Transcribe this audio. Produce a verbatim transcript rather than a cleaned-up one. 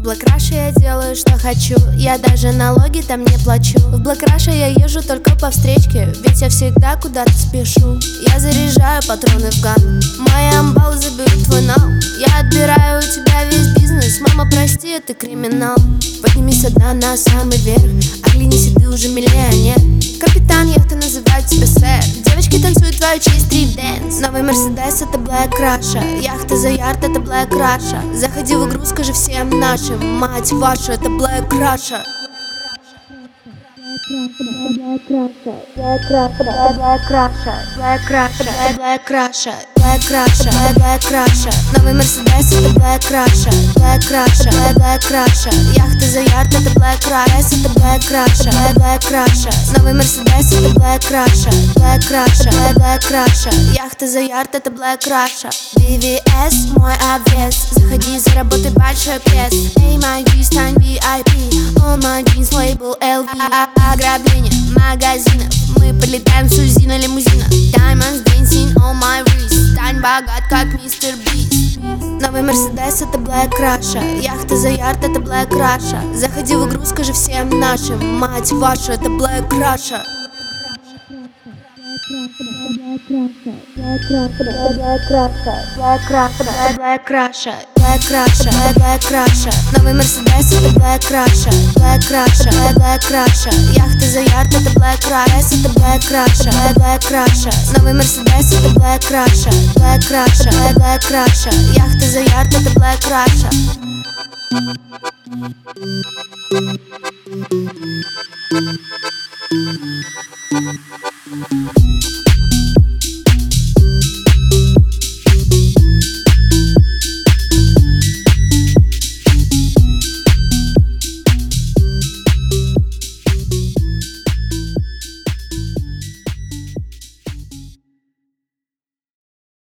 Black Russia я делаю, что хочу. Я даже налоги там не плачу. В Black Russia я езжу только по встречке, ведь я всегда куда-то спешу. Я заряжаю патроны в ган, мои амбалы заберут твой нал. Я отбираю у тебя весь бизнес, мама, прости, это криминал. Поднимись одна на самый верх, оглянись, и ты уже миллионер. Капитан яхты называют тебя сэр, девочки танцуют твою честь стрип-дэнс. Новый Мерседес — это Black Russia, яхта за ярд — это Black Russia. Заходи в игру, скажи всем нашим, мать вашу, это Black Russia. Black Russia, Black Russia, Black Russia, Black Russia, Black Russia, Black Russia, Black Russia. Новый Мерседес — это Black Russia, Black Russia, Black Russia. Яхта за ярд — это Black Russia, это Black Russia, Black Russia. Новый Мерседес — это Black Russia, Black Russia, Black Russia. Яхта за ярд — это Black Russia. би ви эс мой обвес, заходи, заработай большой пресс. Эй, мои джи, стань ви ай пи, all my jeans, лейбл эл ви. Ограбление магазинов, мы подлетаем с УЗИ на лимузинах. Diamonds dancing on my wrist, стань богат, как мистер Бист. Новый Мерседес — это Black Russia, яхта за ярд — это Black Russia. Заходи в игру, скажи всем нашим, мать вашу, это Black Russia. Black Russia, Black Russia, Black Russia, Black Russia, Black Russia, Black Russia, Black Russia. Новый Мерседес — это Black Russia, Black Russia, Black Russia. Яхта за ярд — это Black Russia, это Black Russia, Black Russia. Новый Мерседес — это Black Russia, Black Russia, Black Russia. Яхта за ярд — это Black Russia. Thank you.